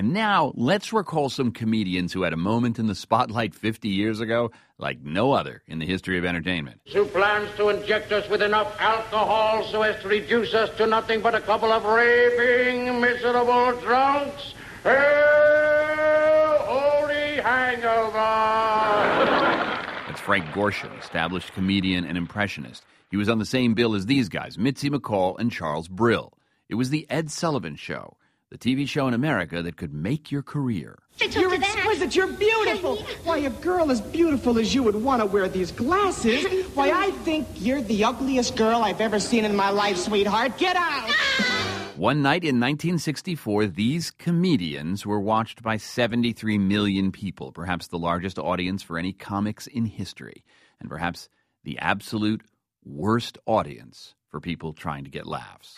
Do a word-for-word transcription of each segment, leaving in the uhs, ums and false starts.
And now, let's recall some comedians who had a moment in the spotlight fifty years ago like no other in the history of entertainment. Who plans to inject us with enough alcohol so as to reduce us to nothing but a couple of raving, miserable drunks? Hey, holy hangover! That's Frank Gorshin, established comedian and impressionist. He was on the same bill as these guys, Mitzi McCall and Charles Brill. It was the Ed Sullivan Show, the T V show in America that could make your career. You're exquisite. You're beautiful. Why, a girl as beautiful as you would want to wear these glasses. Why, I think you're the ugliest girl I've ever seen in my life, sweetheart. Get out! One night in nineteen sixty-four, these comedians were watched by seventy-three million people, perhaps the largest audience for any comics in history, and perhaps the absolute worst audience for people trying to get laughs.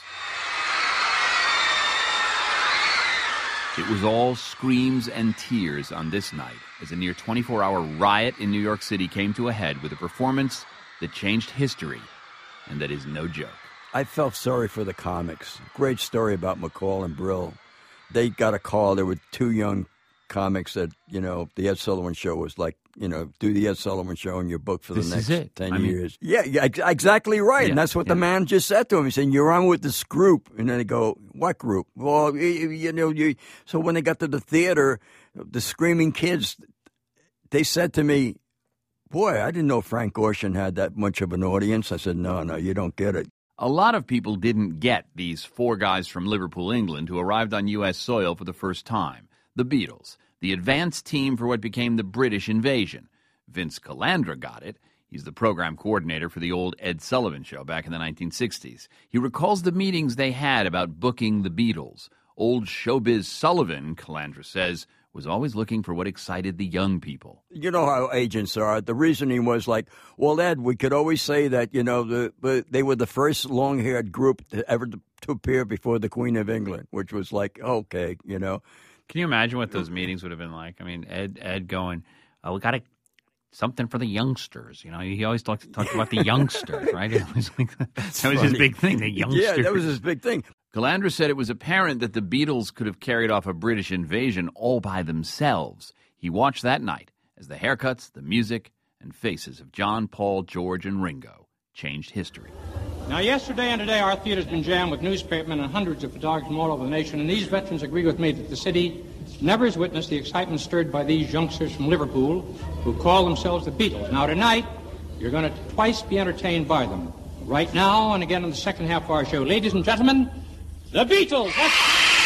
It was all screams and tears on this night as a near twenty-four hour riot in New York City came to a head with a performance that changed history and that is no joke. I felt sorry for the comics. Great story about McCall and Brill. They got a call. There were two young comics that, you know, the Ed Sullivan Show was like, you know, do the Ed Sullivan Show in your book for the This next is it. ten I mean- years. Yeah, yeah, ex- exactly right. Yeah, and that's what yeah. the man just said to him. He said, you're on with this group. And then they go, what group? Well, you, you know, you. So when they got to the theater, the screaming kids, they said to me, boy, I didn't know Frank Gorshin had that much of an audience. I said, no, no, you don't get it. A lot of people didn't get these four guys from Liverpool, England, who arrived on U S soil for the first time. The Beatles, the advanced team for what became the British invasion. Vince Calandra got it. He's the program coordinator for the old Ed Sullivan Show back in the nineteen sixties. He recalls the meetings they had about booking the Beatles. Old showbiz Sullivan, Calandra says, was always looking for what excited the young people. You know how agents are. The reasoning was like, well, Ed, we could always say that, you know, the, the they were the first long-haired group to ever to, to appear before the Queen of England, which was like, okay, you know. Can you imagine what those meetings would have been like? I mean, Ed Ed going, oh, we got to something for the youngsters. You know, he always talked talked about the youngsters, right? It was like, that was funny. his big thing, the youngsters. Yeah, that was his big thing. Calandra said it was apparent that the Beatles could have carried off a British invasion all by themselves. He watched that night as the haircuts, the music, and faces of John, Paul, George, and Ringo changed history. Now, yesterday and today, our theater's been jammed with newspapermen and hundreds of photographers from all over the nation, and these veterans agree with me that the city never has witnessed the excitement stirred by these youngsters from Liverpool who call themselves the Beatles. Now, tonight, you're going to twice be entertained by them. Right now, and again in the second half of our show. Ladies and gentlemen, the Beatles! Let's...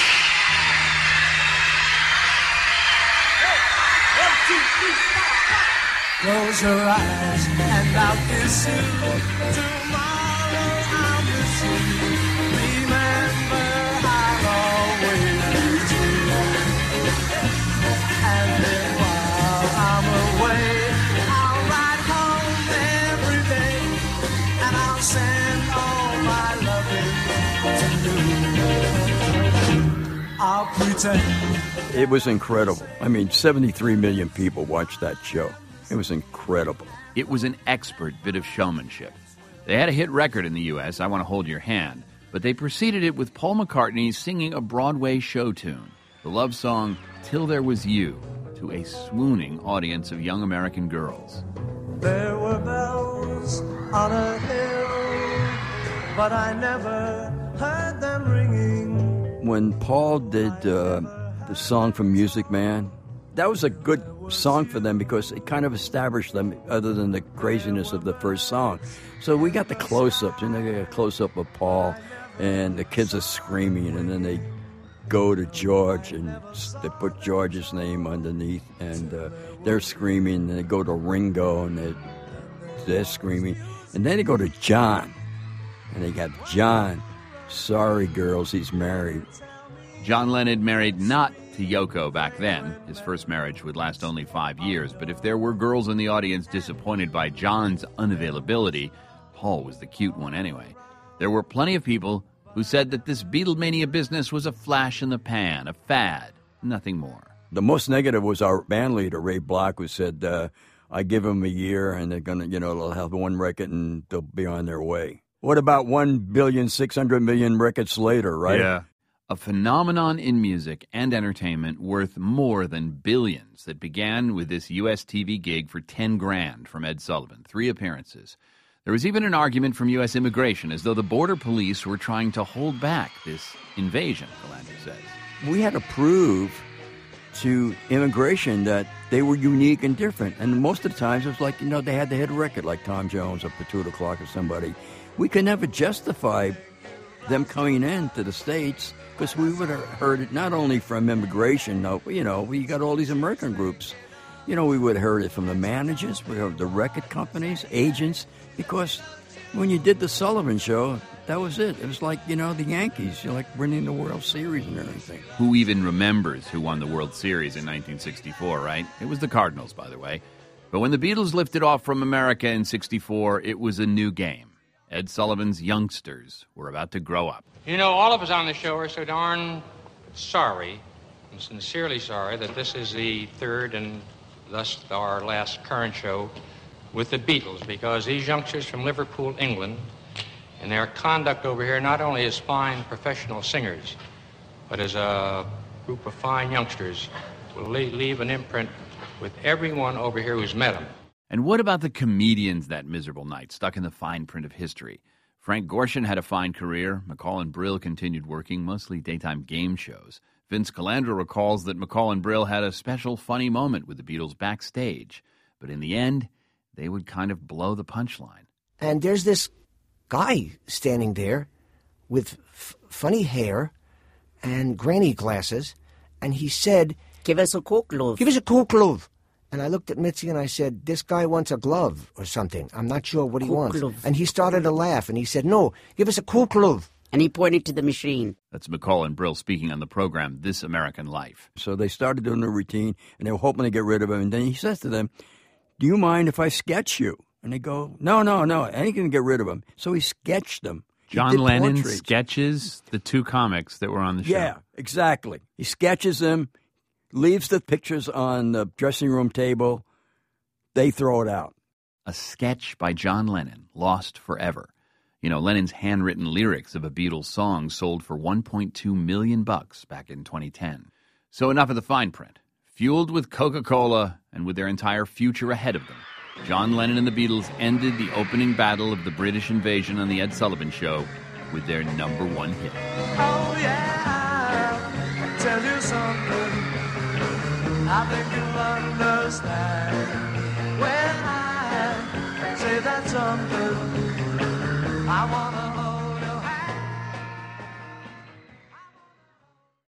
Close your eyes and I'll kiss you. Tomorrow I'll miss you. Remember, I'll always miss you. And then while I'm away, I'll ride home every day, and I'll send all my loving to you. I'll pretend. It was incredible. I mean, seventy-three million people watched that show. It was incredible. It was an expert bit of showmanship. They had a hit record in the U S, I Want to Hold Your Hand, but they preceded it with Paul McCartney singing a Broadway show tune, the love song Till There Was You, to a swooning audience of young American girls. There were bells on a hill, but I never heard them ringing. When Paul did uh, the song from Music Man, that was a good song for them because it kind of established them other than the craziness of the first song. So we got the close-ups, and they got a close-up of Paul, and the kids are screaming, and then they go to George, and they put George's name underneath, and uh, they're screaming, and they go to Ringo, and they're, they're screaming, and then they go to John, and they got John. Sorry, girls, he's married. John Lennon married not to Yoko back then. His first marriage would last only five years, but if there were girls in the audience disappointed by John's unavailability, Paul was the cute one anyway. There were plenty of people who said that this Beatlemania business was a flash in the pan, a fad, nothing more. The most negative was our band leader, Ray Block, who said, uh, I give them a year, and they're going to, you know, they'll have one record, and they'll be on their way. What about one billion, six hundred million records later, right? Yeah. A phenomenon in music and entertainment worth more than billions that began with this U S T V gig for ten grand from Ed Sullivan, three appearances. There was even an argument from U S immigration as though the border police were trying to hold back this invasion, Calandra says. We had to prove to immigration that they were unique and different. And most of the times it was like, you know, they had to hit a record like Tom Jones or Patuta Clark or somebody. We could never justify them coming in to the States because we would have heard it not only from immigration, no, you know, we got all these American groups. You know, we would have heard it from the managers, we heard the record companies, agents, because when you did the Sullivan Show, that was it. It was like, you know, the Yankees. You're like winning the World Series and everything. Who even remembers who won the World Series in nineteen sixty-four, right? It was the Cardinals, by the way. But when the Beatles lifted off from America in sixty-four, it was a new game. Ed Sullivan's youngsters were about to grow up. You know, all of us on the show are so darn sorry, and sincerely sorry, that this is the third and thus our last current show with the Beatles, because these youngsters from Liverpool, England, and their conduct over here, not only as fine professional singers, but as a group of fine youngsters, will leave an imprint with everyone over here who's met them. And what about the comedians that miserable night, stuck in the fine print of history? Frank Gorshin had a fine career. McCall and Brill continued working, mostly daytime game shows. Vince Calandra recalls that McCall and Brill had a special funny moment with the Beatles backstage. But in the end, they would kind of blow the punchline. And there's this guy standing there with f- funny hair and granny glasses, and he said, "Give us a coke glove. Give us a coke glove." And I looked at Mitzi and I said, "This guy wants a glove or something. I'm not sure what he Coke wants." glove. And he started to laugh, and he said, "No, give us a coke glove." And he pointed to the machine. That's McCall and Brill speaking on the program This American Life. So they started doing the routine, and they were hoping to get rid of him. And then he says to them, "Do you mind if I sketch you?" And they go, no, no, no, I ain't going to get rid of him. So he sketched them. He John did Lennon portraits. sketches the two comics that were on the show. Yeah, exactly. He sketches them, leaves the pictures on the dressing room table. They throw it out. A sketch by John Lennon, lost forever. You know, Lennon's handwritten lyrics of a Beatles song sold for one point two million bucks back in twenty ten. So enough of the fine print. Fueled with Coca-Cola and with their entire future ahead of them, John Lennon and the Beatles ended the opening battle of the British invasion on the Ed Sullivan Show with their number one hit. Oh yeah, I'll tell you something I think you'll understand when I say that something I wanna